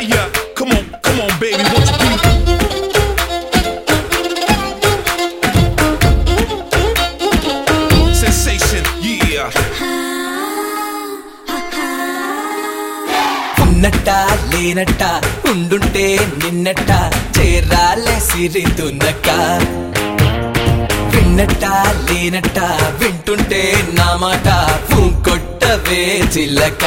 fire. Come on, baby, won't you be? Sensation, yeah. ఉన్నట్ట లేనట్ట ఉండుంటే నిన్నట్ట చేరాలే సిరితున్నక్క విన్నట్ట లేనట్ట వింటుంటే నా మాట కొట్టవే చిల్లక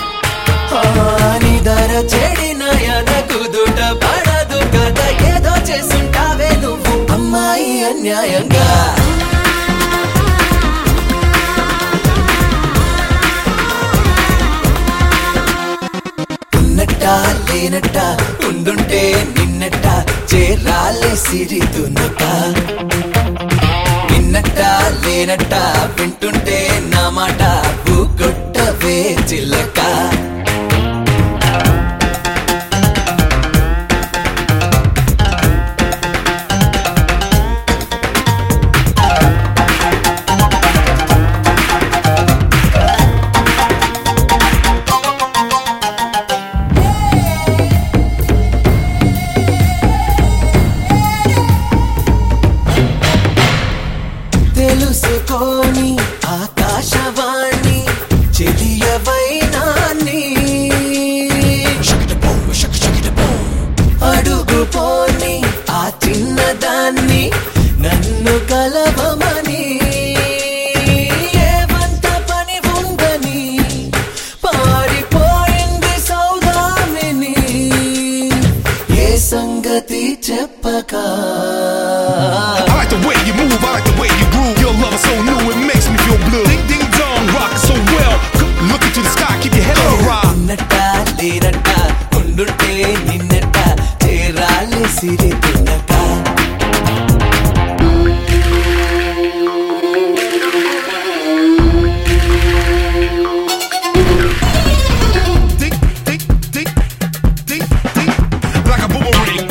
నిదర చెడిన కుదుట పడదు కదా ఏదో చేసుంటావే నువ్వు అమ్మాయి అన్యాయంగా లేనట్ట ఉండుంటే నిన్నట్ట చేరాలే సిరితున్నక విన్నట్ట లేనట్ట వింటుంటే నా మాట కొట్టవే చిల్లక తెలుసుకోని ఆకాశవాణి చెలియవైనాన్ని అడుగుపోని ఆ చిన్నదాన్ని నన్ను కలవమని ఏమంత పని ఉందని పారిపోయింది సౌదామిని ఏ సంగతి చెప్పక I like the way you move, I like the way you groove. Your love is so new, it makes me feel blue. Ding ding dong, rock so well. Look into the sky, keep your head on the rock. ఉన్నట్ట లేనట్ట ఉండుంటే నిన్నట్ట చేరాలే సిరితున్నక Ding ding ding ding ding, like a boomerang.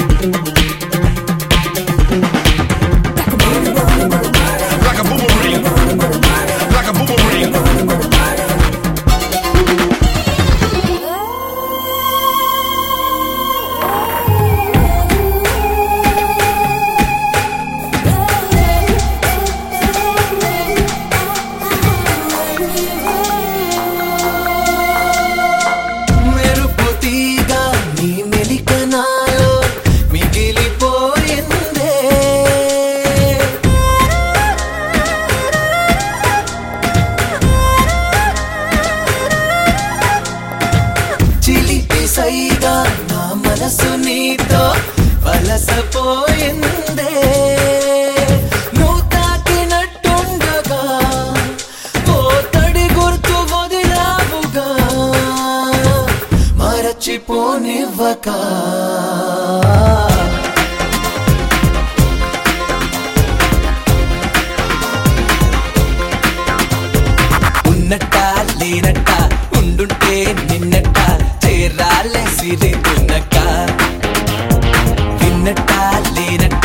Like a boomerang. Like a boomerang. మెరుపు తీగ నీ మెలికనాలో మిగిలిపోయిందే చిలిపి సైగా నా మనసు నీతో వలసపోయిందే నువ్వు తాకినట్టుండగా ఓ తడి గుర్తు వదిలావుగా మరచిపోనివ్వక ఉన్నట్ట లేనట్ట ఉండుంటే నిన్నట్ట చేరాలే సిరితున్నక విన్నట్ట లేనట్ట